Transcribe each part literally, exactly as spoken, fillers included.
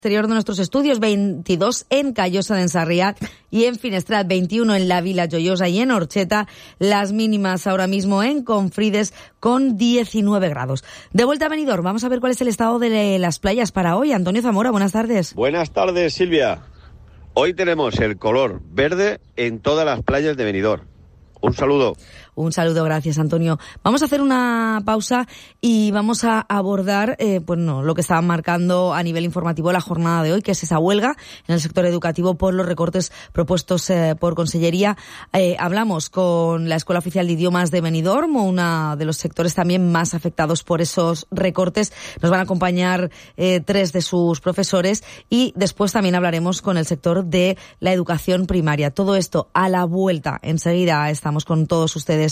Exterior de nuestros estudios, veintidós en Callosa de Ensarriat y en Finestrat, veintiuno en la Vila Joyosa y en Orcheta, las mínimas ahora mismo en Confrides con diecinueve grados. De vuelta a Benidorm, vamos a ver cuál es el estado de las playas para hoy. Antonio Zamora, buenas tardes. Buenas tardes, Silvia. Hoy tenemos el color verde en todas las playas de Benidorm. Un saludo. Un saludo, gracias, Antonio. Vamos a hacer una pausa y vamos a abordar eh, pues no, lo que estaba marcando a nivel informativo la jornada de hoy, que es esa huelga en el sector educativo por los recortes propuestos eh, por Consellería. Eh, hablamos con la Escuela Oficial de Idiomas de Benidorm, uno de los sectores también más afectados por esos recortes. Nos van a acompañar eh, tres de sus profesores y después también hablaremos con el sector de la educación primaria. Todo esto a la vuelta. Enseguida estamos con todos ustedes.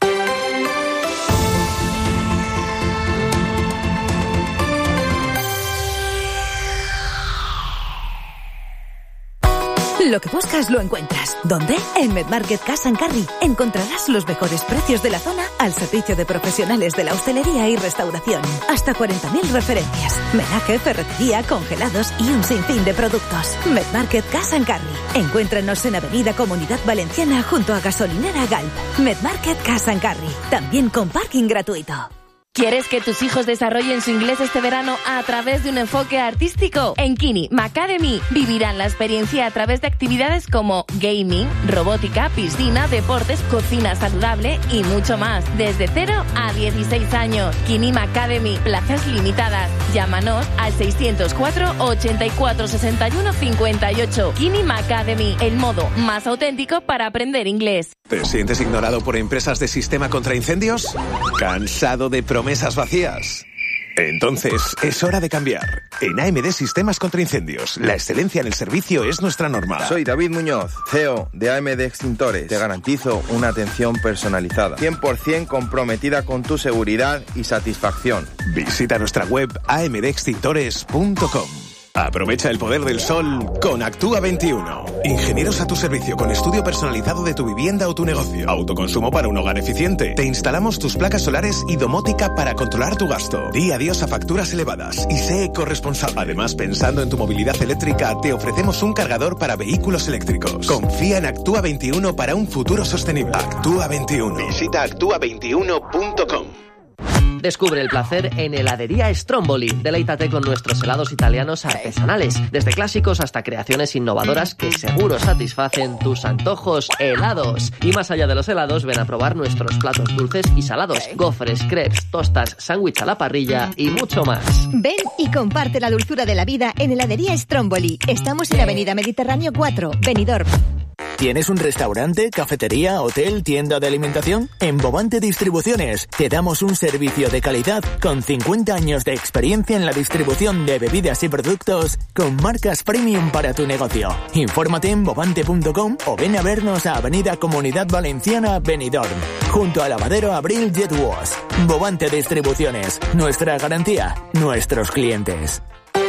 Lo que buscas lo encuentras. ¿Dónde? En Medmarket Cash and Carry. Encontrarás los mejores precios de la zona al servicio de profesionales de la hostelería y restauración. Hasta cuarenta mil referencias. Menaje, ferretería, congelados y un sinfín de productos. Medmarket Cash and Carry. Encuéntranos en Avenida Comunidad Valenciana junto a Gasolinera Galp. Medmarket Cash and Carry. También con parking gratuito. ¿Quieres que tus hijos desarrollen su inglés este verano a través de un enfoque artístico? En Kini Academy vivirán la experiencia a través de actividades como gaming, robótica, piscina, deportes, cocina saludable y mucho más. Desde cero a dieciséis años. Kini Academy, plazas limitadas. Llámanos al seiscientos cuatro, ochenta y cuatro, sesenta y uno, cincuenta y ocho. Kini Academy, el modo más auténtico para aprender inglés. ¿Te sientes ignorado por empresas de sistema contra incendios? ¿Cansado de promesas vacías? Entonces, es hora de cambiar. En A M D Sistemas contra Incendios, la excelencia en el servicio es nuestra norma. Soy David Muñoz, C E O de A M D Extintores. Te garantizo una atención personalizada, cien por ciento comprometida con tu seguridad y satisfacción. Visita nuestra web a m d extintores punto com. Aprovecha el poder del sol con Actúa veintiuno. Ingenieros a tu servicio con estudio personalizado de tu vivienda o tu negocio. Autoconsumo para un hogar eficiente. Te instalamos tus placas solares y domótica para controlar tu gasto. Di adiós a facturas elevadas y sé ecorresponsable. Además, pensando en tu movilidad eléctrica, te ofrecemos un cargador para vehículos eléctricos. Confía en Actúa veintiuno para un futuro sostenible. Actúa veintiuno. Visita actúa veintiuno punto com. Descubre el placer en Heladería Stromboli. Deleítate con nuestros helados italianos artesanales, desde clásicos hasta creaciones innovadoras que seguro satisfacen tus antojos helados. Y más allá de los helados, ven a probar nuestros platos dulces y salados, gofres, crepes, tostas, sándwich a la parrilla y mucho más. Ven y comparte la dulzura de la vida en Heladería Stromboli. Estamos en Avenida Mediterráneo cuatro, Benidorm. ¿Tienes un restaurante, cafetería, hotel, tienda de alimentación? En Bovante Distribuciones te damos un servicio de calidad con cincuenta años de experiencia en la distribución de bebidas y productos con marcas premium para tu negocio. Infórmate en bovante punto com o ven a vernos a Avenida Comunidad Valenciana, Benidorm, junto al lavadero Abril Jet Wash. Bovante Distribuciones, nuestra garantía, nuestros clientes.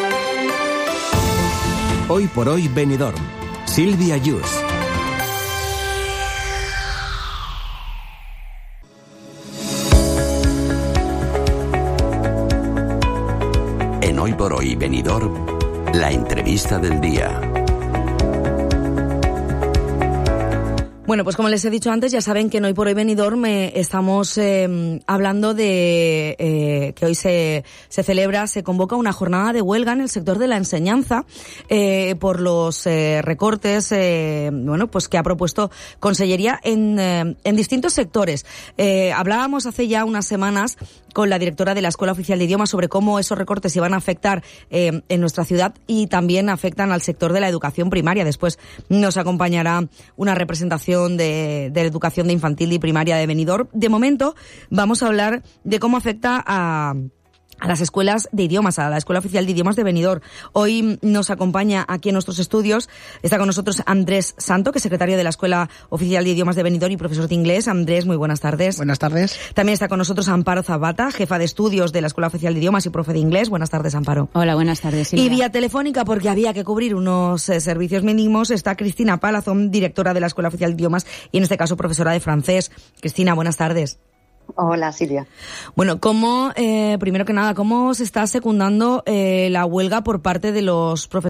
Hoy por hoy Benidorm. Silvia Yus. En Hoy por Hoy Benidorm, la entrevista del día. Bueno, pues como les he dicho antes, ya saben que en Hoy por Hoy Benidorm eh, estamos eh, hablando de eh, que hoy se, se celebra, se convoca una jornada de huelga en el sector de la enseñanza eh, por los eh, recortes, eh, bueno, pues que ha propuesto Consellería en, eh, en distintos sectores. Eh, hablábamos hace ya unas semanas con la directora de la Escuela Oficial de Idiomas sobre cómo esos recortes iban a afectar eh, en nuestra ciudad y también afectan al sector de la educación primaria. Después nos acompañará una representación de, de la educación de infantil y primaria de Benidorm. De momento vamos a hablar de cómo afecta a a las escuelas de idiomas, a la Escuela Oficial de Idiomas de Benidorm. Hoy nos acompaña aquí en nuestros estudios, está con nosotros Andrés Santo, que es secretario de la Escuela Oficial de Idiomas de Benidorm y profesor de inglés. Andrés, muy buenas tardes. Buenas tardes. También está con nosotros Amparo Zapata, jefa de estudios de la Escuela Oficial de Idiomas y profe de inglés. Buenas tardes, Amparo. Hola, buenas tardes, Silvia. Y vía telefónica, porque había que cubrir unos eh, servicios mínimos, está Cristina Palazón, directora de la Escuela Oficial de Idiomas y en este caso profesora de francés. Cristina, buenas tardes. Hola, Silvia. Bueno, ¿cómo, eh, primero que nada, cómo se está secundando eh, la huelga por parte de los profesores?